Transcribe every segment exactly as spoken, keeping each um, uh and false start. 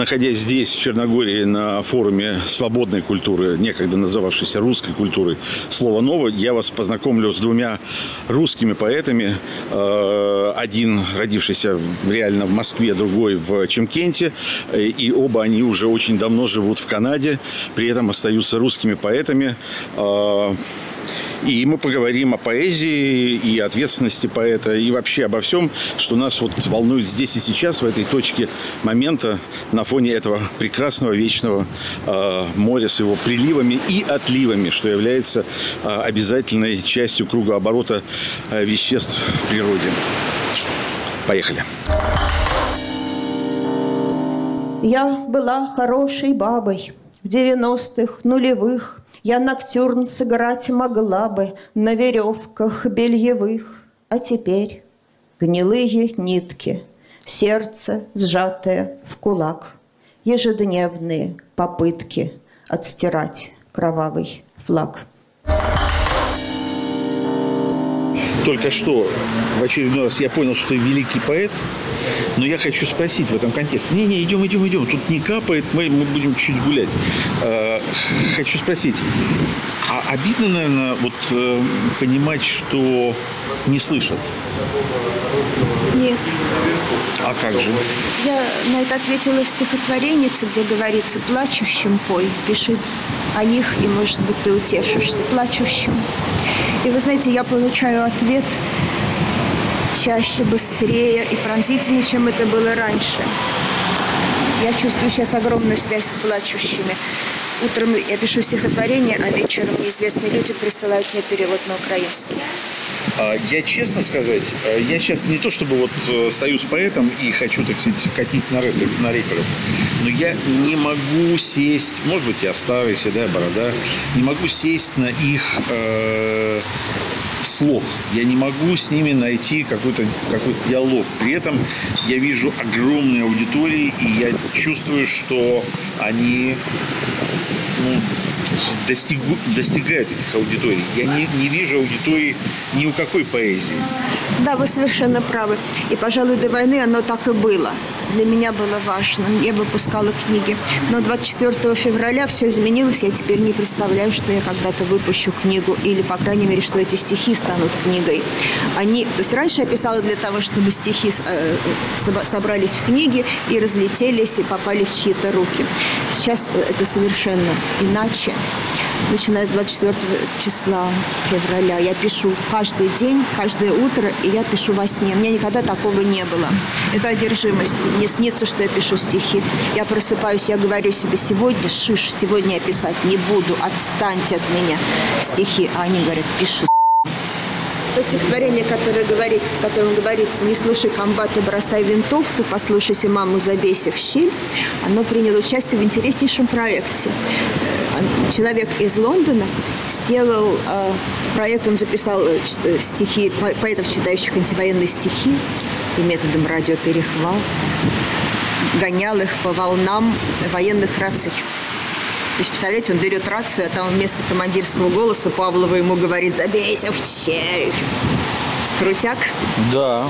находясь здесь, в Черногории, на форуме свободной культуры, некогда называвшейся русской культурой, слово «ново», я вас познакомлю с двумя русскими поэтами. Один, родившийся реально в Москве, другой в Чимкенте. И оба они уже очень давно живут в Канаде, при этом остаются русскими поэтами. И мы поговорим о поэзии и ответственности поэта, и вообще обо всем, что нас вот волнует здесь и сейчас, в этой точке момента, на фоне этого прекрасного вечного э, моря с его приливами и отливами, что является э, обязательной частью кругооборота э, веществ в природе. Поехали. Я была хорошей бабой в девяностых, нулевых. Я ноктюрн сыграть могла бы на веревках бельевых. А теперь гнилые нитки, сердце сжатое в кулак, ежедневные попытки отстирать кровавый флаг. Только что в очередной раз я понял, что ты великий поэт, но я хочу спросить в этом контексте. Не-не, идем, идем, идем. Тут не капает, мы, мы будем чуть гулять. Э, хочу спросить, а обидно, наверное, вот э, понимать, что не слышат? Нет. А как же? Я на это ответила в стихотворенице, где говорится: «Плачущим пой, пиши о них, и, может быть, ты утешишься». Плачущим. И вы знаете, я получаю ответ чаще, быстрее и пронзительнее, чем это было раньше. Я чувствую сейчас огромную связь с плачущими. Утром я пишу стихотворение, а вечером неизвестные люди присылают мне перевод на украинский. Я, честно сказать, я сейчас не то чтобы вот стою с поэтом и хочу, так сказать, катить на, рэп, на рэперов, но я не могу сесть, может быть, я старый, седая борода, не могу сесть на их э, слог. Я не могу с ними найти какой-то, какой-то диалог. При этом я вижу огромные аудитории, и я чувствую, что они... Ну, Достигу, достигает этих аудиторий. Я не, не вижу аудитории ни у какой поэзии. Да, вы совершенно правы. И, пожалуй, до войны оно так и было. Для меня было важно. Я выпускала книги. Но двадцать четвёртого февраля все изменилось. Я теперь не представляю, что я когда-то выпущу книгу. Или, по крайней мере, что эти стихи станут книгой. Они... То есть раньше я писала для того, чтобы стихи э, собрались в книги и разлетелись, и попали в чьи-то руки. Сейчас это совершенно иначе. Начиная с двадцать четвёртого числа февраля я пишу каждый день, каждое утро, и я пишу во сне. У меня никогда такого не было. Это одержимость. Мне снится, что я пишу стихи. Я просыпаюсь, я говорю себе: сегодня шиш, сегодня я писать не буду, отстаньте от меня стихи. А они говорят: пиши. То стихотворение, которое говорит, в котором говорится: «Не слушай комбата, бросай винтовку, послушайся маму, забейся в щель», оно приняло участие в интереснейшем проекте. Человек из Лондона сделал э, проект, он записал стихи поэтов, читающих антивоенные стихи, и методом радиоперехвата гонял их по волнам военных раций. То есть, представляете, он берет рацию, а там вместо командирского голоса Павлова ему говорит: «Забейся в щель». Крутяк? Да.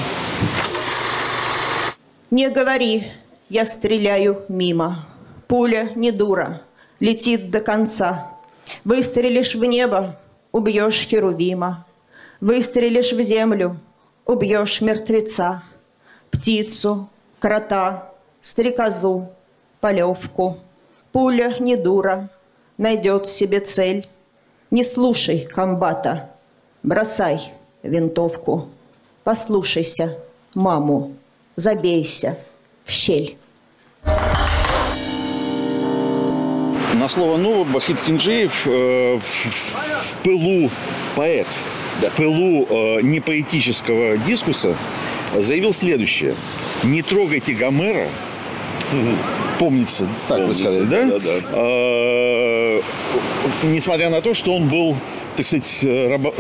Не говори, я стреляю мимо. Пуля не дура, летит до конца. Выстрелишь в небо, убьешь херувима. Выстрелишь в землю, убьешь мертвеца. Птицу, крота, стрекозу, полевку. Пуля не дура, найдет себе цель. Не слушай комбата, бросай винтовку. Послушайся маму, забейся в щель. На слово «ново» Бахыт Кинджеев э, в, в пылу поэт, да, в пылу э, непоэтического дискурса заявил следующее: «Не трогайте Гомера». Помнится, так Помнится, вы сказали, да? Да, да. Э, несмотря на то, что он был, так сказать, рабо...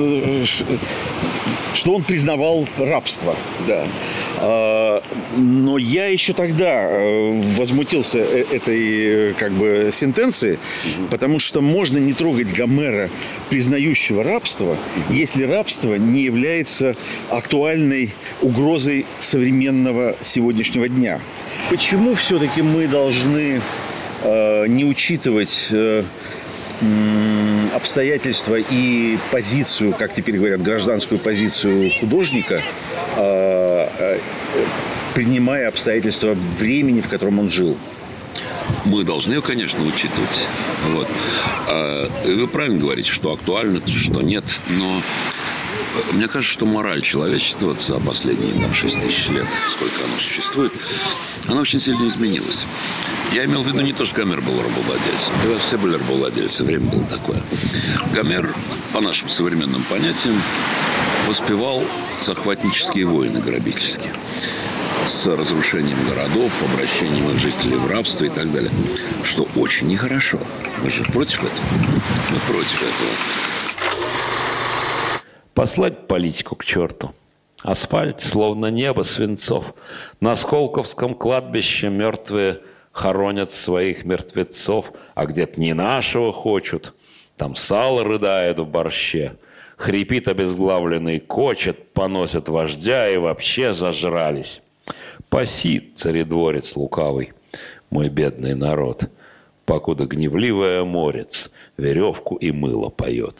что он признавал рабство. Да. Э, но я еще тогда возмутился этой, как бы, сентенции, угу. Потому что можно не трогать Гомера, признающего рабство, если рабство не является актуальной угрозой современного сегодняшнего дня. почему все-таки мы должны э, не учитывать э, э, обстоятельства и позицию, как теперь говорят, гражданскую позицию художника, э, э, принимая обстоятельства времени, в котором он жил? Мы должны ее, конечно, учитывать. Вот. А вы правильно говорите, что актуально, что нет. Но мне кажется, что мораль человечества вот за последние там, шесть тысяч лет, сколько оно существует, она очень сильно изменилась. Я имел в виду не то, что Гомер был рабовладельцем. Тогда все были рабовладельцы, время было такое. Гомер, по нашим современным понятиям, воспевал захватнические войны грабительские. С разрушением городов, обращением их жителей в рабство и так далее. Что очень нехорошо. Мы же против этого. Мы против этого. Послать политику к черту. Асфальт, словно небо свинцов. На Сколковском кладбище мертвые хоронят своих мертвецов, а где-то не нашего хочут. Там сало рыдает в борще. Хрипит обезглавленный кочет, поносят вождя и вообще зажрались. Паси, царедворец лукавый, мой бедный народ, покуда гневливая морец веревку и мыло поет.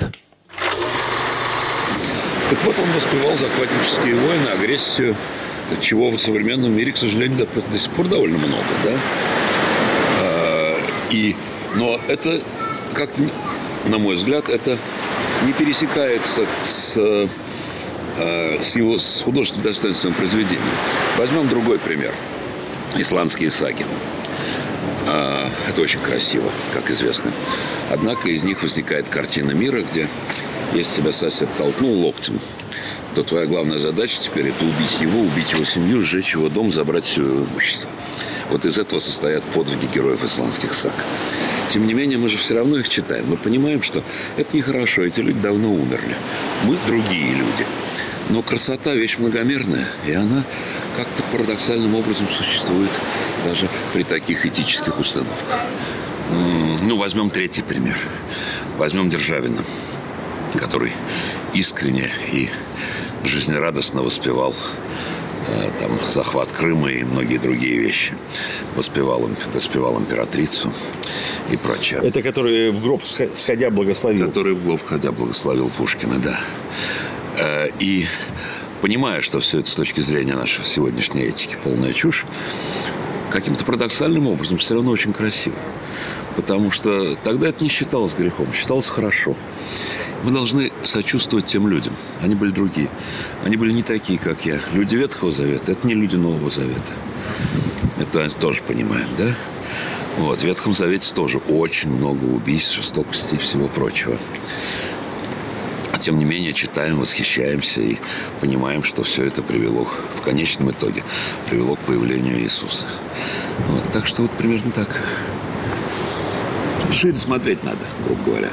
Так вот, он воспевал захватнические войны, агрессию, чего в современном мире, к сожалению, до, до сих пор довольно много, да? А, и, но это, как-то, на мой взгляд, это не пересекается с... с его с художественным достоинством произведения. Возьмем другой пример. Исландские саги. Это очень красиво, как известно. Однако из них возникает картина мира, где если тебя сосед толкнул локтем, то твоя главная задача теперь это убить его, убить его семью, сжечь его дом, забрать все его имущество. Вот из этого состоят подвиги героев исландских саг. Тем не менее, мы же все равно их читаем. Мы понимаем, что это нехорошо, эти люди давно умерли. Мы другие люди. Но красота – вещь многомерная, и она как-то парадоксальным образом существует даже при таких этических установках. Ну, возьмем третий пример. Возьмем Державина, который искренне и жизнерадостно воспевал э, там, захват Крыма и многие другие вещи. Воспевал, воспевал императрицу и прочее. Это который в гроб сходя благословил. Который в гроб сходя благословил Пушкина, да. И понимая, что все это с точки зрения нашей сегодняшней этики полная чушь, каким-то парадоксальным образом все равно очень красиво. Потому что тогда это не считалось грехом, считалось хорошо. Мы должны сочувствовать тем людям. Они были другие. Они были не такие, как я. Люди Ветхого Завета – это не люди Нового Завета. Это тоже понимаем, да? Вот, в Ветхом Завете тоже очень много убийств, жестокости и всего прочего. А тем не менее читаем, восхищаемся и понимаем, что все это привело в конечном итоге привело к появлению Иисуса. Вот, так что вот примерно так. Шире смотреть надо, грубо говоря.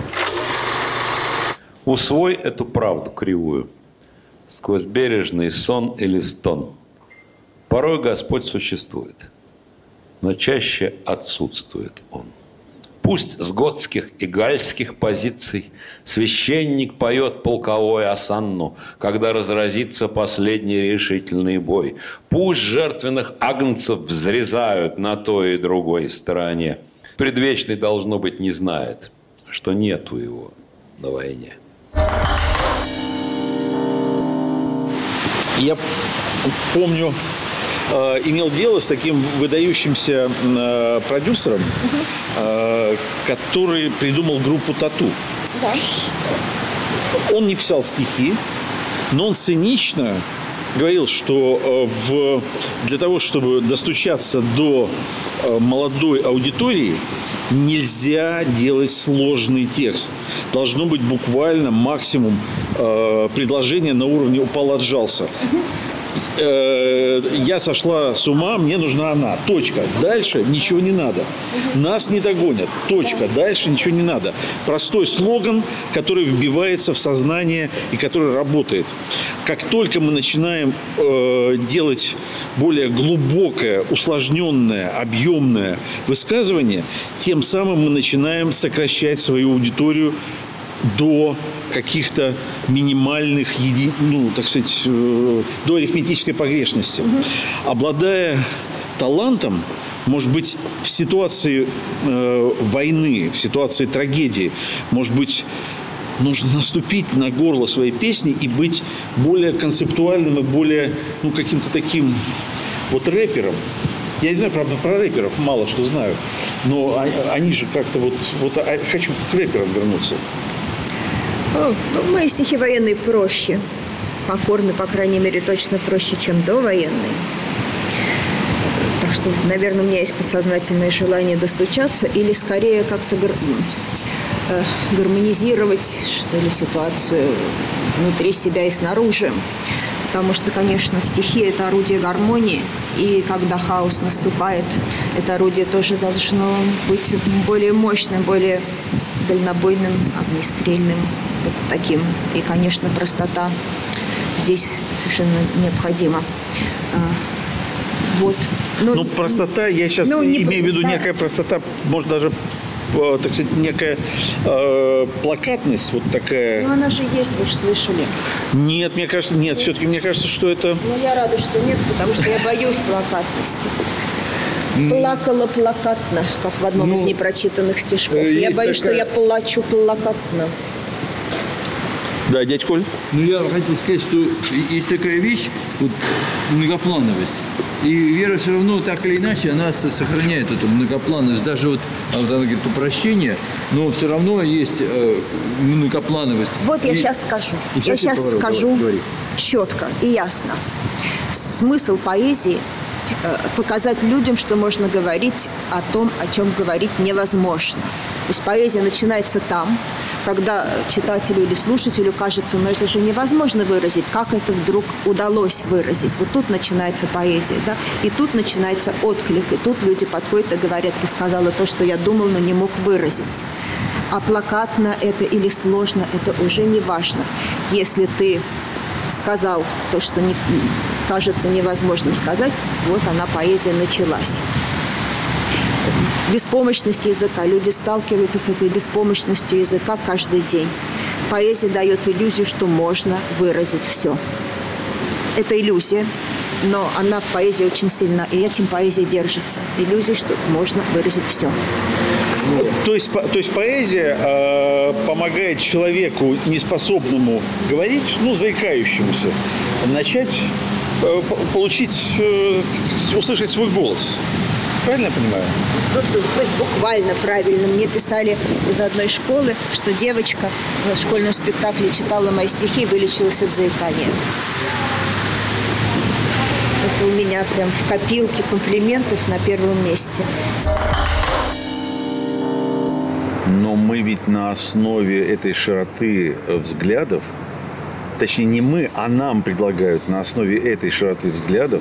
Усвой эту правду кривую сквозь бережный сон или стон. Порой Господь существует, но чаще отсутствует Он. Пусть с готских и гальских позиций священник поет полковой осанну, когда разразится последний решительный бой. Пусть жертвенных агнцев взрезают на той и другой стороне. Предвечный, должно быть, не знает, что нету его на войне. Я помню, э, имел дело с таким выдающимся э, продюсером, угу. э, который придумал группу «Тату». Да. Он не писал стихи, но он цинично говорил, что э, в, для того, чтобы достучаться до э, молодой аудитории, нельзя делать сложный текст. Должно быть буквально максимум э, предложения на уровне «упал, отжался». Э, я сошла с ума, мне нужна она. Точка. Дальше ничего не надо. Нас не догонят. Точка. Дальше ничего не надо. Простой слоган, который вбивается в сознание и который работает. Как только мы начинаем э, делать более глубокое, усложненное, объемное высказывание, тем самым мы начинаем сокращать свою аудиторию до каких-то минимальных, еди... ну, так сказать, э, до арифметической погрешности. Угу. Обладая талантом, может быть, в ситуации э, войны, в ситуации трагедии, может быть, нужно наступить на горло своей песни и быть более концептуальным и более, ну, каким-то таким вот рэпером. Я не знаю, правда, про рэперов мало что знаю, но они же как-то вот... вот хочу к рэперам вернуться. О, ну, мои стихи военные проще. По форме, по крайней мере, точно проще, чем довоенные. Так что, наверное, у меня есть подсознательное желание достучаться или скорее как-то гар... э, гармонизировать, что ли, ситуацию внутри себя и снаружи. Потому что, конечно, стихи – это орудие гармонии. И когда хаос наступает, это орудие тоже должно быть более мощным, более дальнобойным, огнестрельным, вот таким. И, конечно, простота здесь совершенно необходима. Вот. Но, ну, простота, я сейчас ну, не, имею в виду да. некая простота, может, даже, так сказать, некая э, плакатность вот такая. Ну, она же есть, вы же слышали. Нет, мне кажется, нет, все-таки мне кажется, что это... Ну, я рада, что нет, потому что я боюсь плакатности. Плакала плакатно, как в одном ну, из непрочитанных стишков. Я боюсь, такая... что я плачу плакатно. Да, дядь Коль? Ну, я хотел сказать, что есть такая вещь, вот, многоплановость. И вера все равно, так или иначе, она сохраняет эту многоплановость. Даже вот, вот она говорит, упрощение, но все равно есть э, многоплановость. Вот и, я сейчас скажу. Я сейчас поворот, скажу давай, четко и ясно. Смысл поэзии э, – показать людям, что можно говорить о том, о чем говорить невозможно. То есть поэзия начинается там, когда читателю или слушателю кажется, ну это же невозможно выразить, как это вдруг удалось выразить. Вот тут начинается поэзия, да, и тут начинается отклик, и тут люди подходят и говорят, ты сказала то, что я думал, но не мог выразить. А плакатно это или сложно, это уже не важно. Если ты сказал то, что не, кажется невозможным сказать, вот она, поэзия, началась. Беспомощность языка. Люди сталкиваются с этой беспомощностью языка каждый день. Поэзия дает иллюзию, что можно выразить все. Это иллюзия, но она в поэзии очень сильна, и этим поэзия держится. Иллюзия, что можно выразить все. То есть, то есть поэзия э, помогает человеку, неспособному говорить, ну, заикающемуся, начать э, получить, э, услышать свой голос. Правильно я понимаю? Буквально правильно. Мне писали из одной школы, что девочка в школьном спектакле читала мои стихи и вылечилась от заикания. Это у меня прям в копилке комплиментов на первом месте. Но мы ведь на основе этой широты взглядов, точнее не мы, а нам предлагают на основе этой широты взглядов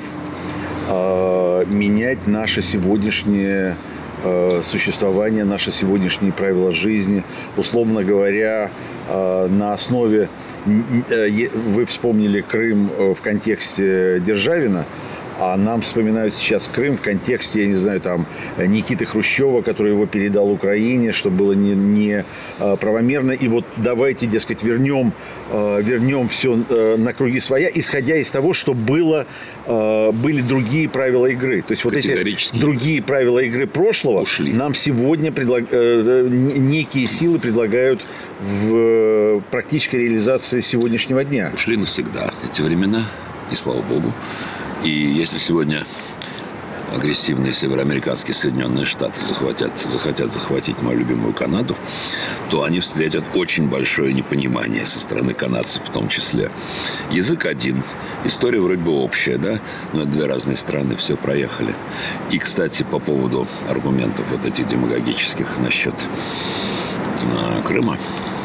менять наше сегодняшнее э, существование, наши сегодняшние правила жизни. Условно говоря, э, на основе... Э, вы вспомнили Крым в контексте Державина, а нам вспоминают сейчас Крым в контексте, я не знаю, там, Никиты Хрущева, который его передал Украине, что было не, не правомерно. И вот давайте, дескать, вернем, вернем все на круги своя, исходя из того, что было, были другие правила игры. То есть вот эти другие правила игры прошлого ушли. Нам сегодня предлаг... некие силы предлагают в практической реализации сегодняшнего дня. Ушли навсегда эти времена, и слава богу. И если сегодня агрессивные североамериканские Соединенные Штаты захватят, захотят захватить мою любимую Канаду, то они встретят очень большое непонимание со стороны канадцев в том числе. Язык один, история вроде бы общая, да, но это две разные страны, все, проехали. И, кстати, по поводу аргументов вот этих демагогических насчет э, Крыма,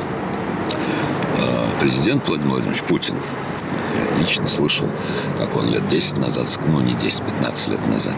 э, президент Владимир Владимирович Путин, я лично слышал, как он лет десять назад, ну не десять, пятнадцать лет назад,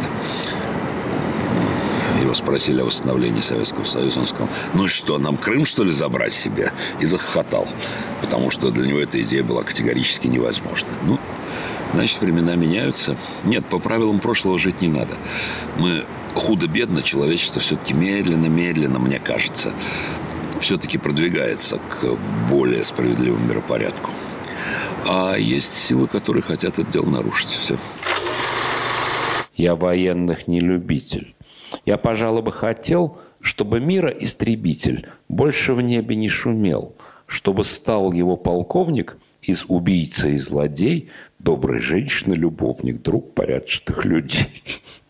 его спросили о восстановлении Советского Союза, он сказал, ну что, нам Крым, что ли, забрать себе? И захохотал, потому что для него эта идея была категорически невозможна. Ну, значит, времена меняются. Нет, по правилам прошлого жить не надо. Мы худо-бедно, человечество все-таки медленно-медленно, мне кажется, все-таки продвигается к более справедливому миропорядку. А есть силы, которые хотят это дело нарушить. Все. Я военных не любитель. Я, пожалуй, бы хотел, чтобы мира истребитель больше в небе не шумел, чтобы стал его полковник из убийца и злодей, доброй женщины, любовник, друг порядочных людей.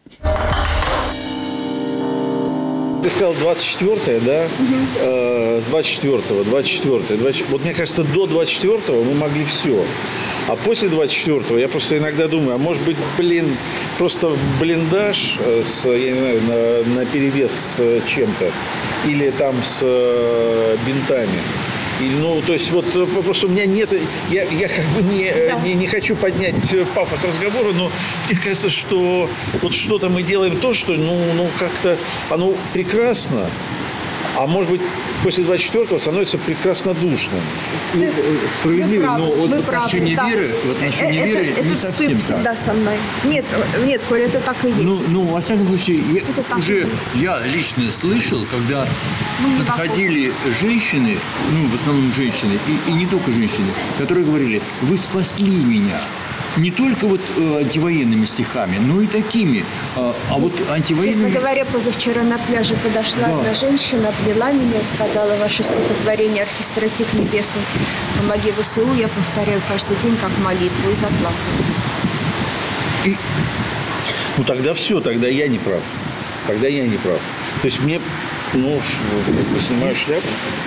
Ты сказал двадцать четвёртое, да? Угу. Э, двадцать четвёртого, двадцать четвёртое, двадцать... Вот мне кажется, до двадцать четвёртого мы могли все. А после двадцать четвёртого я просто иногда думаю, а может быть, блин, просто блиндаж с, я не знаю, на, на перевес с чем-то. Или там с э, бинтами. Или, ну, то есть, вот просто у меня нет... Я, я как бы не, да. не, не хочу поднять пафос разговора, но мне кажется, что вот что-то мы делаем то, что, ну, ну как-то оно прекрасно, а может быть, после двадцать четвёртого становится прекрасно душным. Вы, Справедливо, но вот в отношении правы, веры, да. в отношении это, веры это, не это совсем стыд так. всегда со мной. Нет, нет, Коля, это так и есть. Ну, ну во всяком случае, я, уже есть. я лично слышал, когда ну, подходили женщины, ну, в основном женщины, и, и не только женщины, которые говорили, вы спасли меня. Не только вот э, антивоенными стихами, но и такими. А, а вот антивоенными... Честно говоря, позавчера на пляже подошла да. одна женщина, обняла меня и сказала, ваше стихотворение «Архистратик небесный, помоги ВСУ», я повторяю каждый день как молитву, и заплакала. И... Ну тогда все, тогда я не прав. Тогда я не прав. То есть мне, ну, я снимаю шляпу.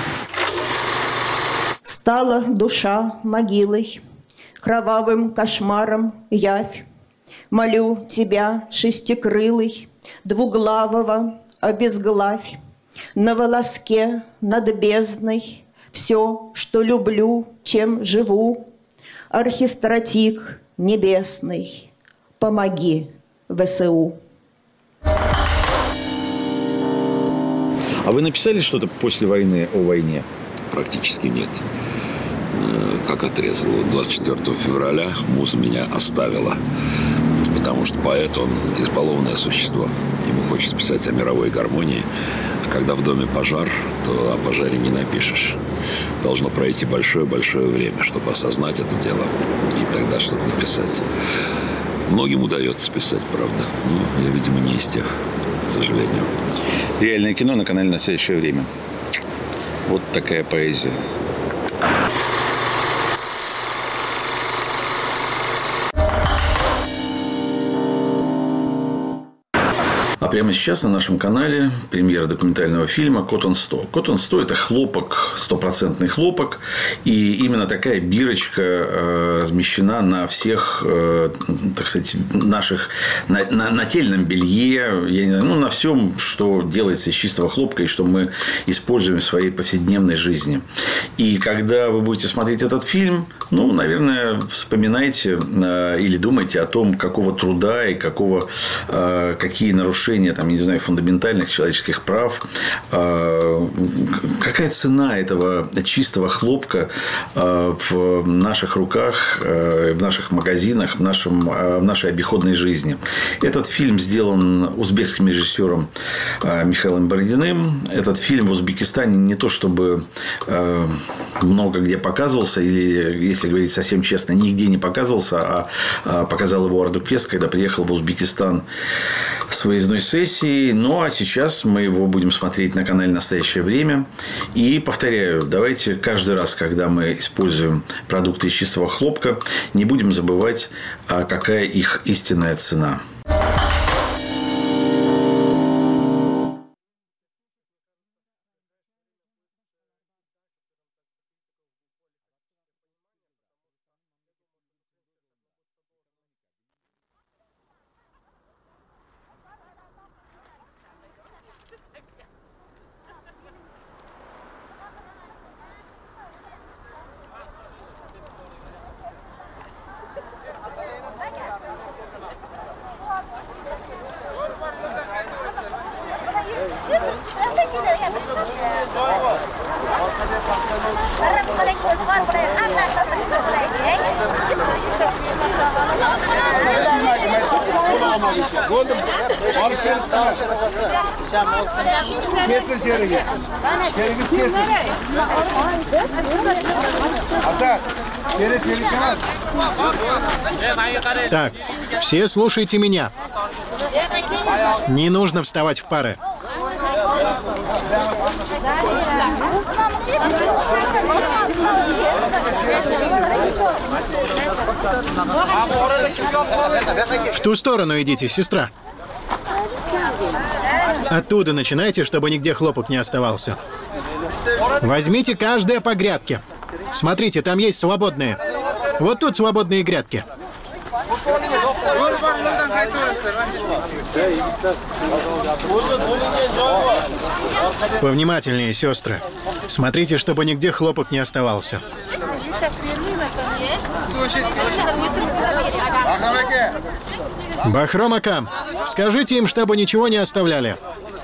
Стала душа могилой, кровавым кошмаром явь. Молю тебя, шестикрылый, двуглавого обезглавь. На волоске над бездной все, что люблю, чем живу. Архистратик небесный, помоги ВСУ. А вы написали что-то после войны о войне? Практически нет. Как отрезал. двадцать четвёртого февраля муза меня оставила. Потому что поэт, он избалованное существо. Ему хочется писать о мировой гармонии. А когда в доме пожар, то о пожаре не напишешь. Должно пройти большое-большое время, чтобы осознать это дело. И тогда что-то написать. Многим удается писать, правда. Но я, видимо, не из тех, к сожалению. Реальное кино на канале «Настоящее время». Вот такая поэзия. А прямо сейчас на нашем канале премьера документального фильма «Коттон сто». «Коттон сто» – это хлопок, стопроцентный хлопок. И именно такая бирочка э, размещена на всех, э, так сказать, наших, на, на нательном белье, я не знаю, ну, на всем, что делается из чистого хлопка и что мы используем в своей повседневной жизни. И когда вы будете смотреть этот фильм, ну, наверное, вспоминайте э, или думайте о том, какого труда и какого, э, какие нарушения там, не знаю, фундаментальных человеческих прав. Какая цена этого чистого хлопка в наших руках, в наших магазинах, в, нашем, в нашей обиходной жизни? Этот фильм сделан узбекским режиссером Михаилом Бородиным. Этот фильм в Узбекистане не то чтобы много где показывался, или, если говорить совсем честно, нигде не показывался, а показал его Ардукес, когда приехал в Узбекистан с выездной сессии. Ну, а сейчас мы его будем смотреть на канале «Настоящее время». И повторяю, давайте каждый раз, когда мы используем продукты из чистого хлопка, не будем забывать, какая их истинная цена. Так, все слушайте меня. Не нужно вставать в пары. В ту сторону идите, сестра. Оттуда начинайте, чтобы нигде хлопок не оставался. Возьмите каждое по грядке. Смотрите, там есть свободные. Вот тут свободные грядки. Повнимательнее, сестры. Смотрите, чтобы нигде хлопок не оставался. Бахромакам, скажите им, чтобы ничего не оставляли.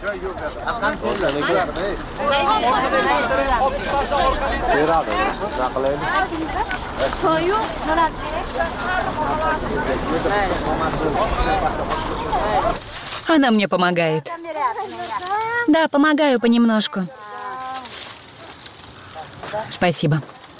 Она мне помогает. Да, помогаю понемножку. Спасибо.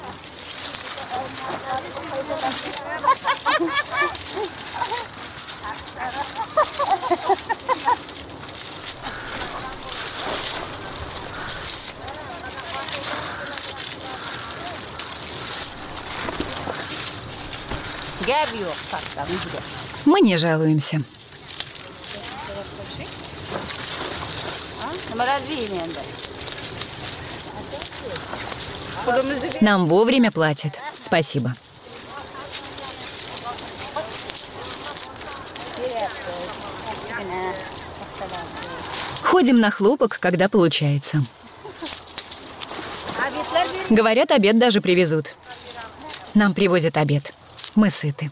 Мы не жалуемся. Нам вовремя платят. Спасибо. Ходим на хлопок, когда получается. Говорят, обед даже привезут. Нам привозят обед. Мы сыты.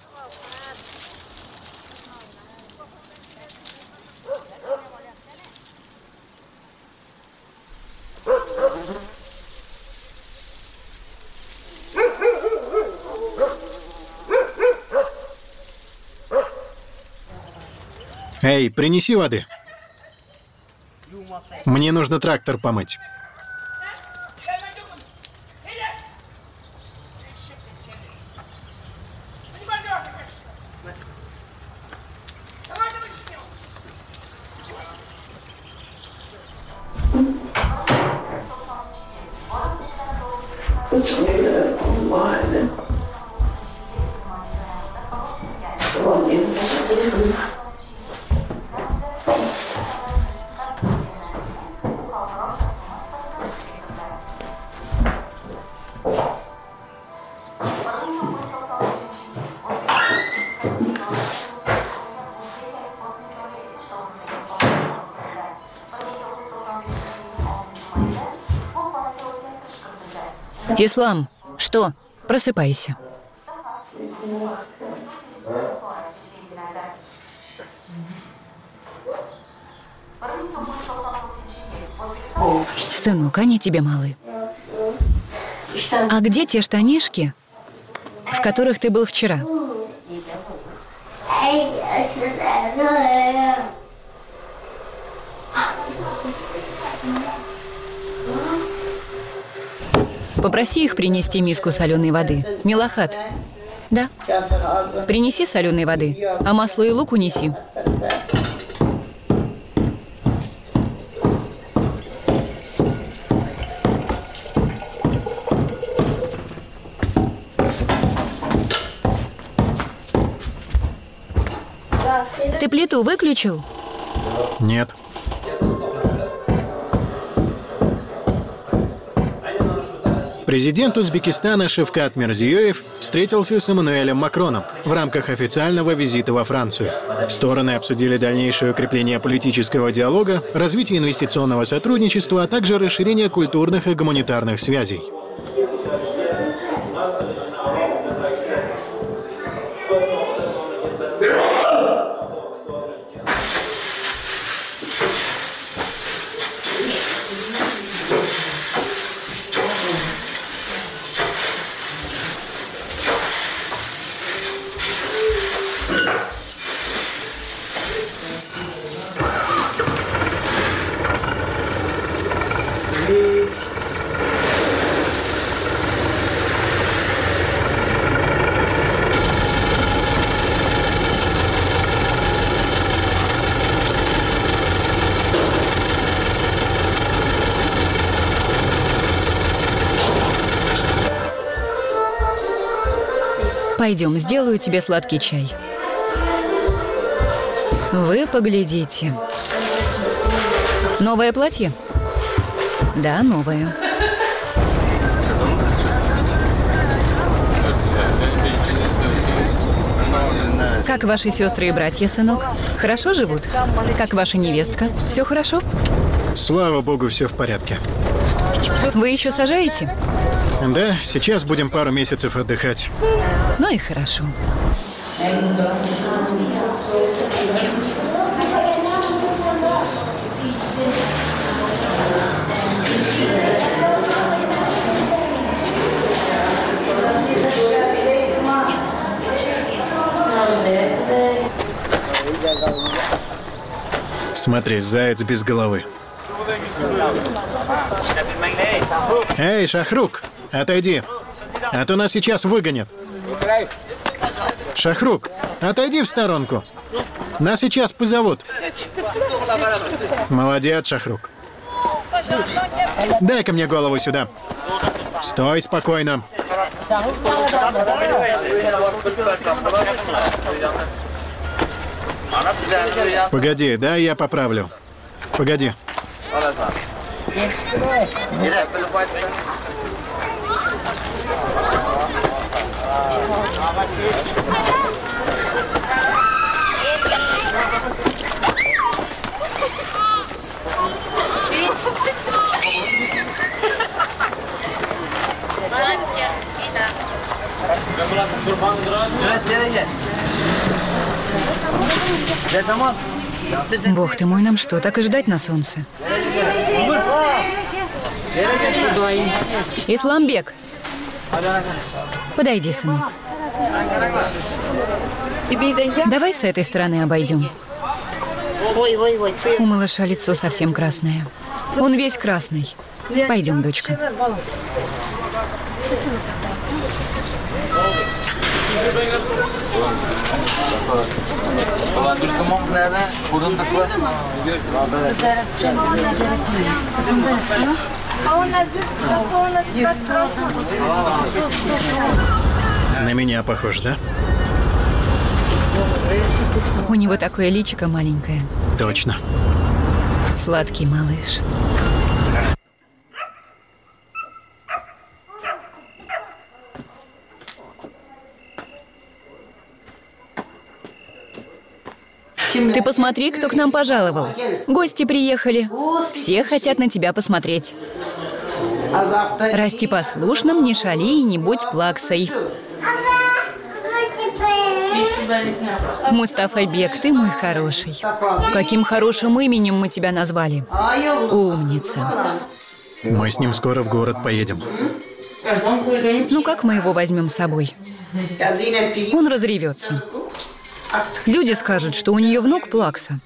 Эй, принеси воды. Мне нужно трактор помыть. Ислам, что? Просыпайся. Сынок, они тебе малы. А где те штанишки, в которых ты был вчера? Попроси их принести миску соленой воды. Милахат. Да. Принеси соленой воды, а масло и лук унеси. Ты плиту выключил? Нет. Президент Узбекистана Шавкат Мирзиёев встретился с Эммануэлем Макроном в рамках официального визита во Францию. Стороны обсудили дальнейшее укрепление политического диалога, развитие инвестиционного сотрудничества, а также расширение культурных и гуманитарных связей. Пойдем, сделаю тебе сладкий чай. Вы поглядите. Новое платье? Да, новое. Как ваши сестры и братья, сынок? Хорошо живут? Как ваша невестка? Все хорошо? Слава богу, все в порядке. Вы еще сажаете? Да, сейчас будем пару месяцев отдыхать. Ну и хорошо. Смотри, заяц без головы. Эй, Шахрук, отойди, а то нас сейчас выгонят. Шахрук, отойди в сторонку. Нас сейчас позовут. Молодец, Шахрук. Дай-ка мне голову сюда. Стой спокойно. Погоди, дай я поправлю. Погоди. Бог ты мой, нам что, так и ждать на солнце? Исламбек, подойди, сынок. Давай с этой стороны обойдем. У малыша лицо совсем красное. Он весь красный. Пойдем, дочка. На меня похож, да? У него такое личико маленькое. Точно. Сладкий малыш. Ты посмотри, кто к нам пожаловал. Гости приехали. Все хотят на тебя посмотреть. Расти послушным, не шали и не будь плаксой. Мустафа Бек, ты мой хороший. Каким хорошим именем мы тебя назвали. Умница. Мы с ним скоро в город поедем. Ну как мы его возьмем с собой? Он разревется. Люди скажут, что у нее внук плакса.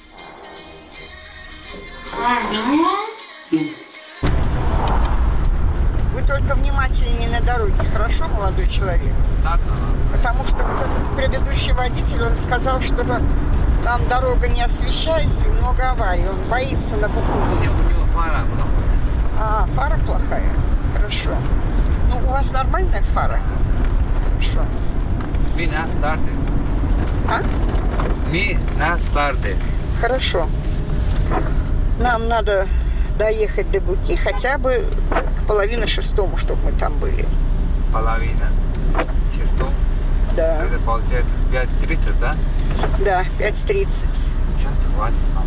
Вы только внимательнее на дороге, хорошо, молодой человек? Потому что вот этот предыдущий водитель, он сказал, что там дорога не освещается и много аварий. Он боится на букву ездить. А, фара плохая? Хорошо. Ну, у вас нормальная фара? Хорошо. Меня старты. А? Мы на старте. Хорошо. Нам надо доехать до Буки хотя бы к половине шестому, чтобы мы там были. Половина шестого? Да. Это получается пять тридцать, да? Да, пять тридцать. Сейчас хватит, мама.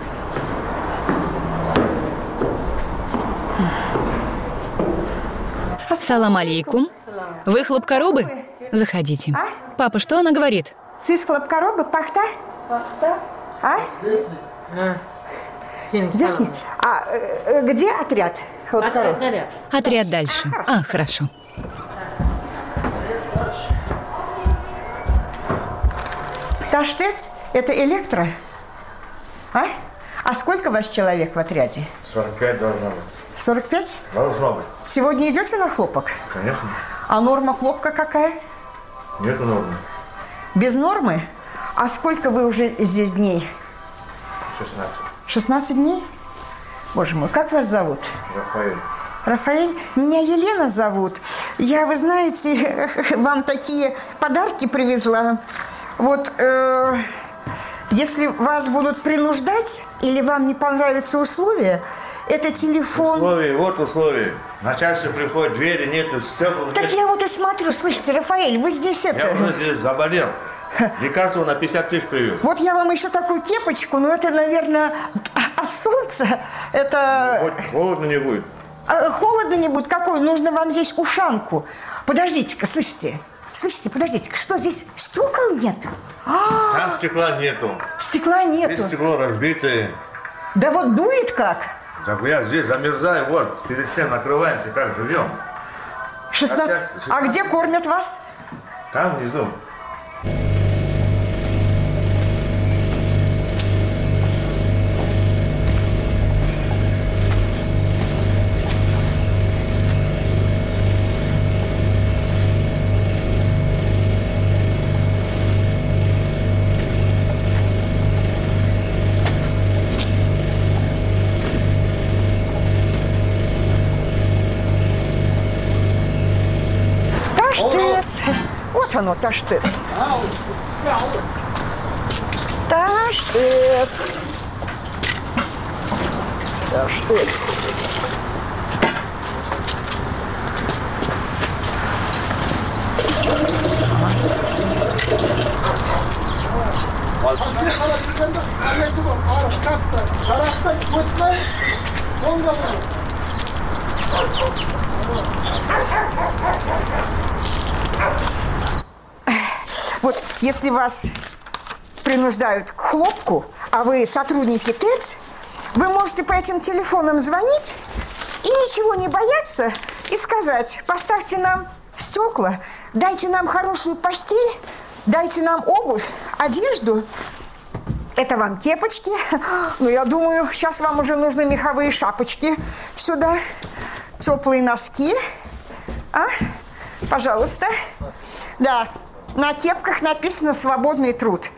Салам алейкум. Вы хлопкоробы? Заходите. Папа, что она говорит? Сыз хлопкоробы, пахта? Пахта. А? Здесь нет. А э, где отряд хлопкороб? Отряд дальше. А, хорошо. Таштец – это электро? А? А сколько вас человек в отряде? сорок пять должно быть. сорок пять? Должно быть. Сегодня идете на хлопок? Конечно. А норма хлопка какая? Нету нормы. Без нормы? А сколько вы уже здесь дней? шестнадцать. шестнадцать дней? Боже мой, как вас зовут? Рафаэль. Рафаэль, меня Елена зовут. Я, вы знаете, вам такие подарки привезла. Вот, э, если вас будут принуждать или вам не понравятся условия, это телефон... Условия, вот условия. Начальство приходит, двери нету, стекла Так нет. я вот и смотрю, слышите, Рафаэль, вы здесь это... Я уже здесь заболел. Лекарство на пятьдесят тысяч привез. Вот я вам еще такую кепочку, но это, наверное, от солнца. Это... Ну, хоть холодно не будет. А, холодно не будет. Какой? Нужно вам здесь ушанку. Подождите-ка, слышите? Слышите, подождите-ка, что здесь стекол нет? А-а-а. Там стекла нету. Стекла нету. Здесь стекло разбитое. Да вот дует как? Так я здесь замерзаю, вот, перед всем накрываемся, как живем. шестнадцать. А где кормят вас? Там внизу. Таштец. Вот оно, Таштец. Таштец. Таштец. Вот если вас принуждают к хлопку, а вы сотрудники ТЭЦ, вы можете по этим телефонам звонить и ничего не бояться и сказать: поставьте нам стекла, дайте нам хорошую постель, дайте нам обувь, одежду. Это вам кепочки. Ну, я думаю, сейчас вам уже нужны меховые шапочки сюда, теплые носки. А? Пожалуйста. Да, на кепках написано «Свободный труд».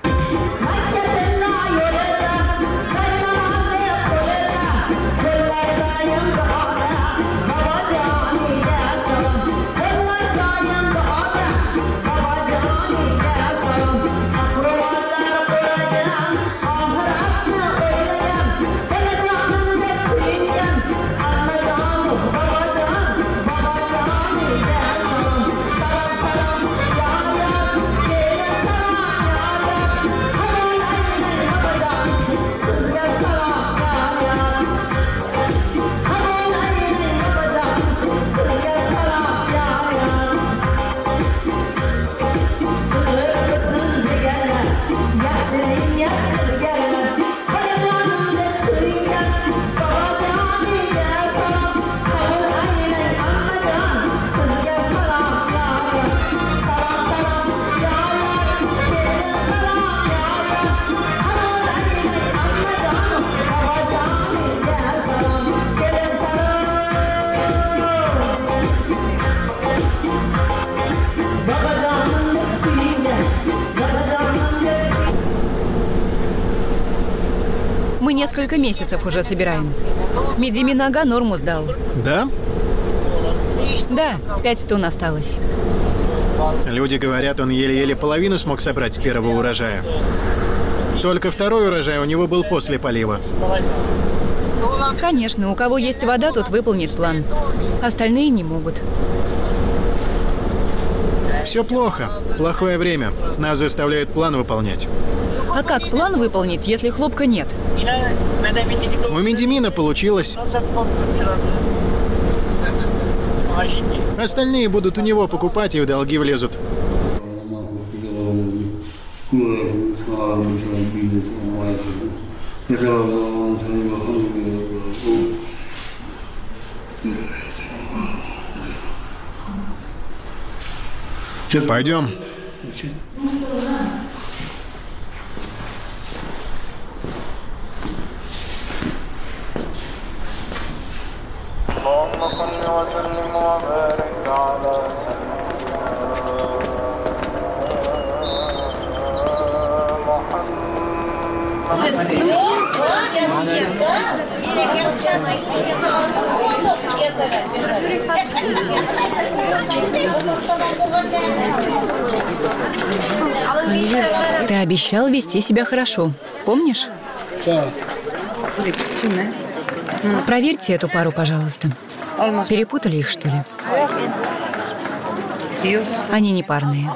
Мы несколько месяцев уже собираем. Медими нога норму сдал. Да? Да, пять тонн осталось. Люди говорят, он еле-еле половину смог собрать с первого урожая. Только второй урожай у него был после полива. Конечно, у кого есть вода, тот выполнит план. Остальные не могут. Все плохо. Плохое время. Нас заставляют план выполнять. А как план выполнить, если хлопка нет? У Медимина получилось. Остальные будут у него покупать и в долги влезут. Пойдем. Ты обещал вести себя хорошо. Помнишь? Да. Проверьте эту пару, пожалуйста. Перепутали их, что ли? Они не парные.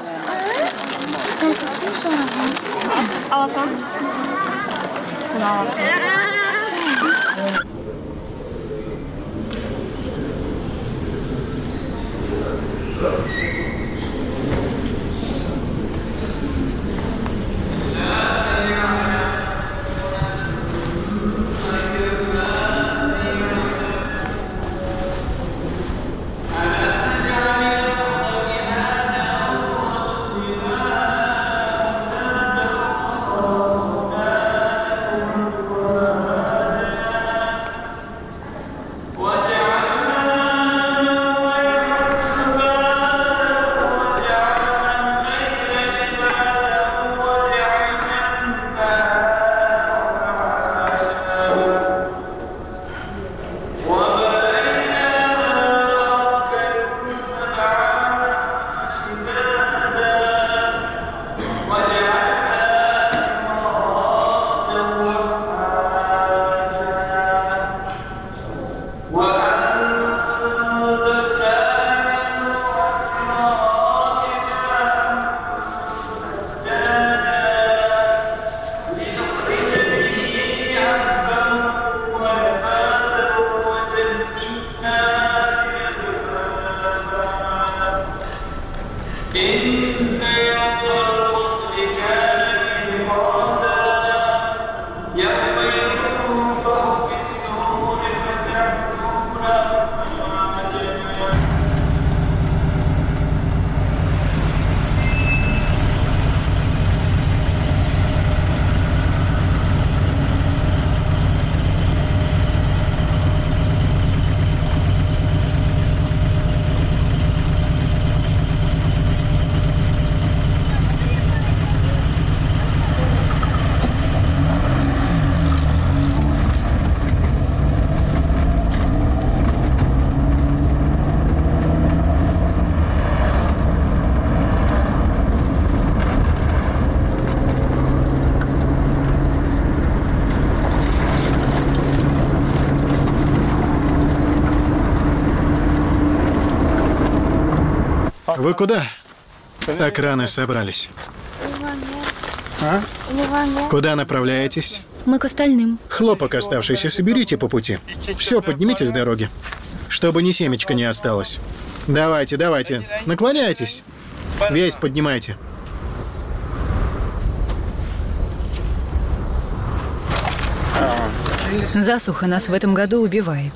Вы куда? Так рано собрались. А? Куда направляетесь? Мы к остальным. Хлопок оставшийся соберите по пути. Все, поднимите с дороги. Чтобы ни семечка не осталось. Давайте, давайте. Наклоняйтесь. Весь поднимайте. Засуха нас в этом году убивает.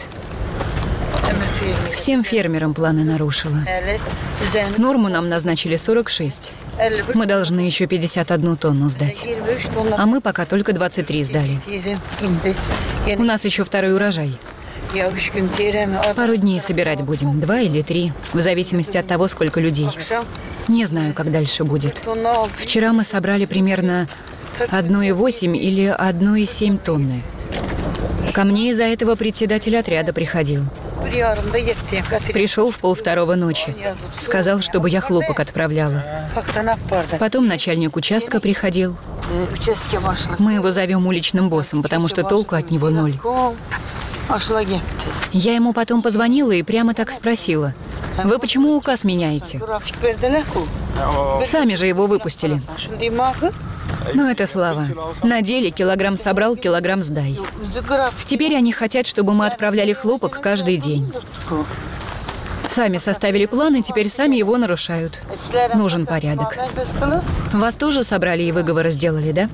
Всем фермерам планы нарушила. Норму нам назначили сорок шесть. Мы должны еще пятьдесят одну тонну сдать. А мы пока только двадцать три сдали. У нас еще второй урожай. Пару дней собирать будем, два или три, в зависимости от того, сколько людей. Не знаю, как дальше будет. Вчера мы собрали примерно одна целая восемь или одна целая семь тонны. Ко мне из-за этого председатель отряда приходил. Пришел в полвторого ночи. Сказал, чтобы я хлопок отправляла. Потом начальник участка приходил. Мы его зовем уличным боссом, потому что толку от него ноль. Я ему потом позвонила и прямо так спросила: вы почему указ меняете? Сами же его выпустили. Ну, это слава. На деле килограмм собрал, килограмм сдай. Теперь они хотят, чтобы мы отправляли хлопок каждый день. Сами составили план, и теперь сами его нарушают. Нужен порядок. Вас тоже собрали и выговоры сделали, да?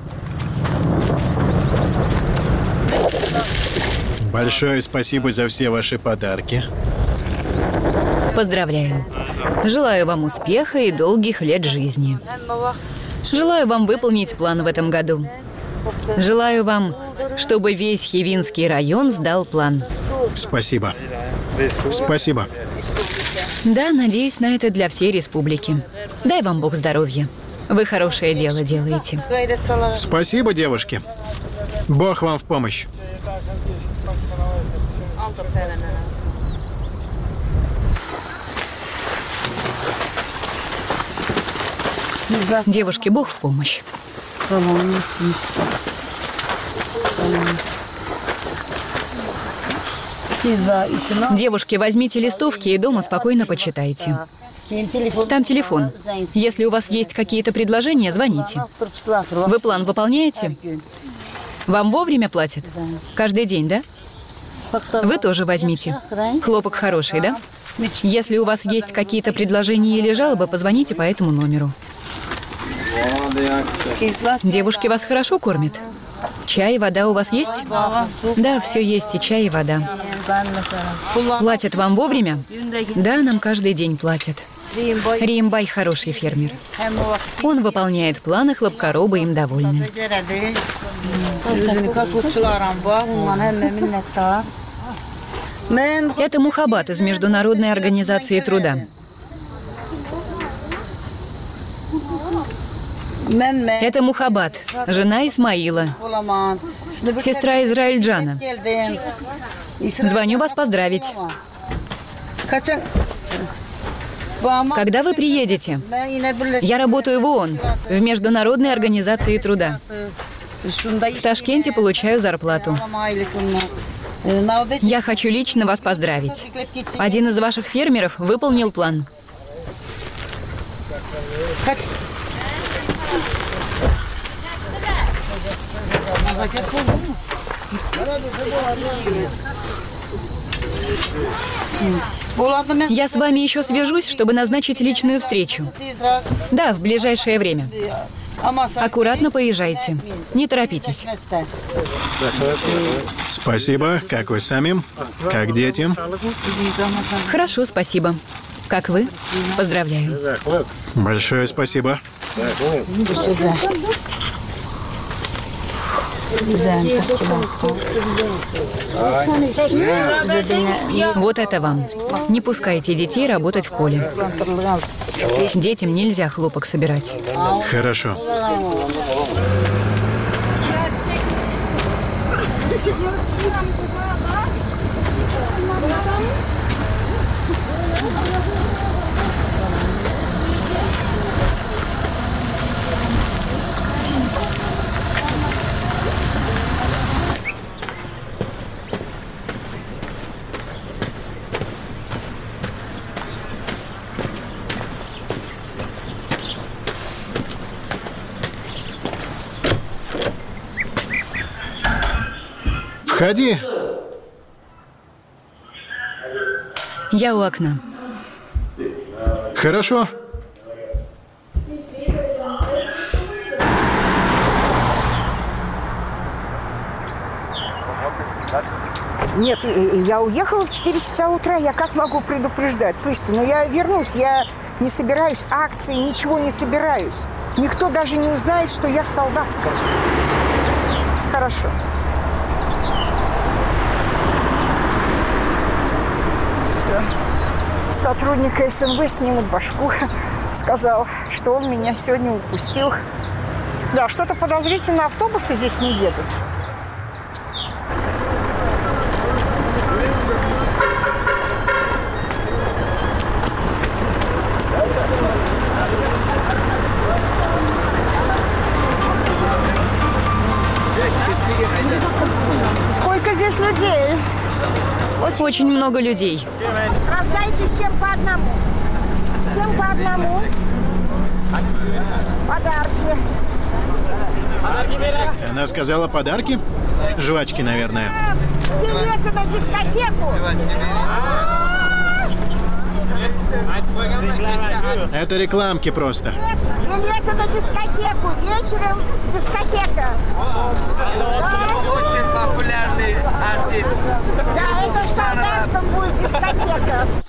Большое спасибо за все ваши подарки. Поздравляю. Желаю вам успеха и долгих лет жизни. Желаю вам выполнить план в этом году. Желаю вам, чтобы весь Хивинский район сдал план. Спасибо. Спасибо. Да, надеюсь на это для всей республики. Дай вам Бог здоровья. Вы хорошее дело делаете. Спасибо, девушки. Бог вам в помощь. Девушке Бог в помощь. Девушки, возьмите листовки и дома спокойно почитайте. Там телефон. Если у вас есть какие-то предложения, звоните. Вы план выполняете? Вам вовремя платят? Каждый день, да? Вы тоже возьмите. Хлопок хороший, да? Если у вас есть какие-то предложения или жалобы, позвоните по этому номеру. Девушки вас хорошо кормят? Чай и вода у вас есть? Да, все есть, и чай, и вода. Платят вам вовремя? Да, нам каждый день платят. Риимбай хороший фермер. Он выполняет планы, хлопкоробы им довольны. Это Мухаббат из Международной организации труда. Это Мухаббат, жена Исмаила, сестра Израильджана. Звоню вас поздравить. Когда вы приедете? Я работаю в ООН, в Международной организации труда. В Ташкенте получаю зарплату. Я хочу лично вас поздравить. Один из ваших фермеров выполнил план. Я с вами еще свяжусь, чтобы назначить личную встречу. Да, в ближайшее время. Аккуратно поезжайте. Не торопитесь. Спасибо. Как вы сами? Как дети? Хорошо, спасибо. Как вы? Поздравляю. Большое спасибо. Вот это вам. Не пускайте детей работать в поле. Детям нельзя хлопок собирать. Хорошо. Входи. Я у окна. Хорошо. Нет, я уехала в четыре часа утра, я как могу предупреждать? Слышите, но я вернусь, я не собираюсь акции, ничего не собираюсь. Никто даже не узнает, что я в Солдатском. Хорошо. Все. Сотрудника СНВ снимут башку. Сказал, что он меня сегодня упустил. Да, что-то подозрительно, автобусы здесь не едут. Сколько здесь людей? Очень, Очень много людей. Раздайте всем по одному. Всем по одному. Подарки. Она сказала подарки? Жвачки, наверное. Билеты на дискотеку. Это рекламки просто. Нет, билеты на дискотеку. Вечером дискотека. Очень популярный артист. Да, это в Солдатском будет дискотека.